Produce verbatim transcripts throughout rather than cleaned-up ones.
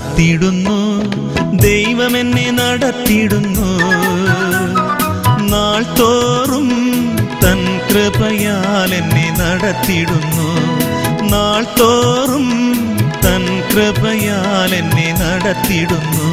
നടത്തിയിടുന്നു ദൈവം എന്നെ നടത്തിയിടുന്നു നാൾ തോറും തൻ കൃപയാൽ എന്നെ നടത്തിയിടുന്നു നാൾ തോറും തൻ കൃപയാൽ എന്നെ നടത്തിയിടുന്നു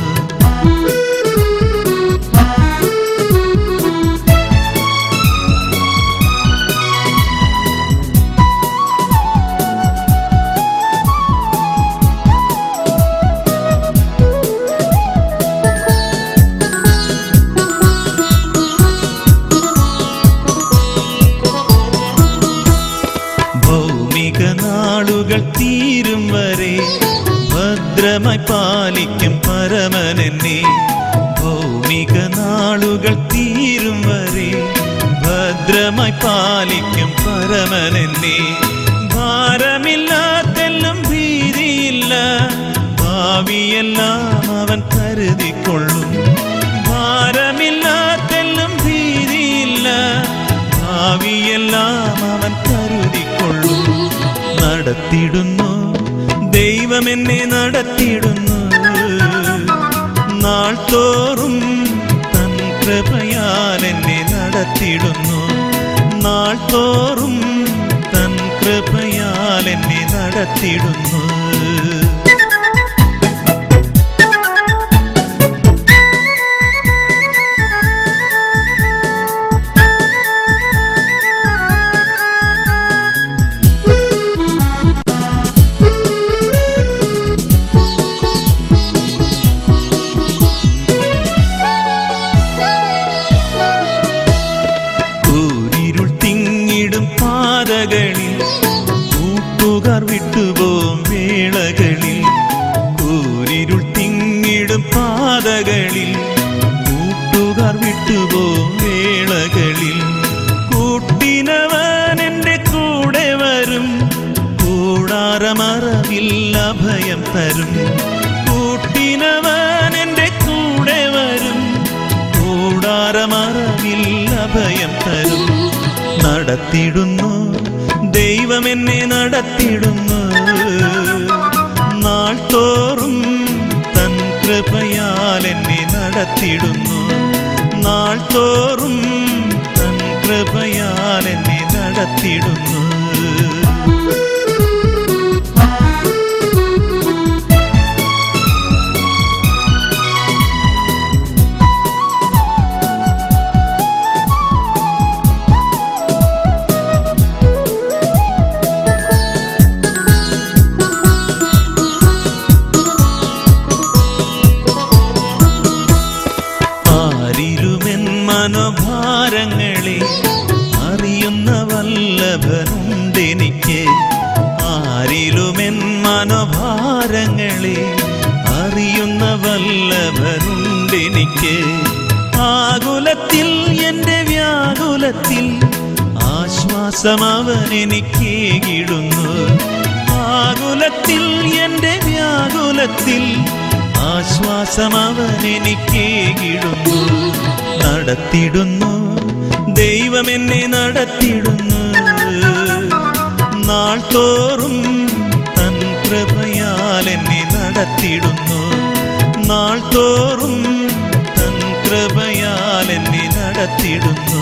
നാളുകൾ തീരും വരെ ഭദ്രമായി പാലിക്കും പരമനെന്നെ ഭൗമിക നാളുകൾ തീരും വരെ ഭദ്രമായി പാലിക്കും പരമനെന്നെ ഭാരമില്ലാത്തെല്ലാം ഭീതിയില്ല ഭാവിയെല്ലാം അവൻ കരുതിക്കൊള്ളും ഭാരമില്ലാത്തെല്ലാം ഭീതിയില്ല ഭാവിയെല്ലാം അവൻ കരുതിക്കൊള്ളും നടത്തിയിടുന്നു ദൈവം എന്നെ നടത്തിയിടുന്നു നാൾ തോറും തൻ കൃപയാൽ എന്നെ നടത്തിയിടുന്നു നാൾ തോറും തൻ കൃപയാൽ എന്നെ നടത്തിയിടുന്നു പാതകളിൽ കൂട്ടുകാർ വിട്ടുപോകും വേളകളിൽ കൂരിരുൾ തിങ്ങിടും പാതകളിൽ കൂട്ടുകാർ വിട്ടുപോകും വേളകളിൽ കൂട്ടിനവൻ എൻ്റെ കൂടെ വരും കൂടാരമറവിൽ അഭയം തരും കൂട്ടിനവൻ എൻ്റെ കൂടെ വരും കൂടാരമറവിൽ അഭയം തരും നടത്തിയിടുന്നു ദൈവം എന്നെ നടത്തിയിടുന്നു നാൾ തോറും തൻ കൃപയാൽ എന്നെ നടത്തിയിടുന്നു നാൾ തോറും തൻ കൃപയാൽ എന്നെ നടത്തിയിടുന്നു മനോഭാരങ്ങളെ അറിയുന്ന വല്ലഭനുണ്ടെനിക്ക് ആരിലുമെൻ മനോഭാരങ്ങളെ അറിയുന്ന വല്ലഭനുണ്ടെനിക്ക് ആകുലത്തിൽ എൻ്റെ വ്യാകുലത്തിൽ ആശ്വാസം അവൻ എനിക്കേകിടുന്നു ആകുലത്തിൽ എൻ്റെ വ്യാകുലത്തിൽ ആശ്വാസം അവൻ എനിക്കേകിടുന്നു നടത്തിയിടുന്നു ദൈവം എന്നെ നടത്തിയിടുന്നു നാൾ തോറും തൻ കൃപയാൽ എന്നെ നടത്തിയിടുന്നു നാൾ തോറും തൻ കൃപയാൽ എന്നെ നടത്തിയിടുന്നു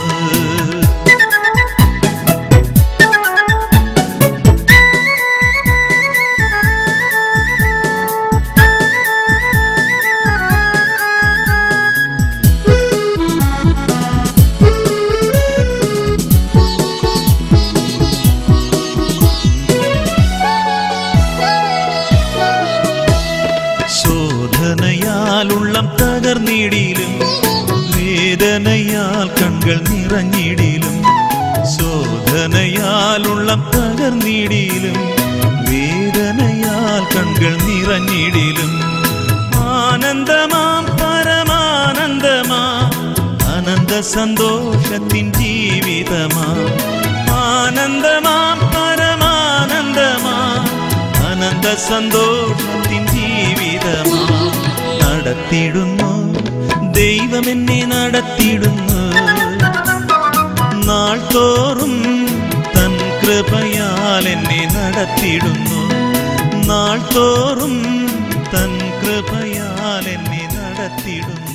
ശോധനയാലുള്ളം തകർന്നിടിലും വേദനയാൽ കൺകൾ നിറഞ്ഞിടിലും ശോധനയാലുള്ളം തകർന്നിടിലും വേദനയാൽ കൺകൾ നിറഞ്ഞിടിലും ആനന്ദമാം പരമാനന്ദമാ അനന്ത സന്തോഷത്തിൻ ജീവിതമാ ആനന്ദമാം പരമാനന്ദമാ അനന്ത സന്തോഷത്തിൻ ജീവിതമാ നടത്തിയിടുന്നു ദൈവം എന്നെ നടത്തിയിടുന്നു നാൾ തോറും തൻ കൃപയാൽ എന്നെ നടത്തിയിടുന്നു നാൾ തോറും തൻ കൃപയാൽ എന്നെ നടത്തിടുന്നു.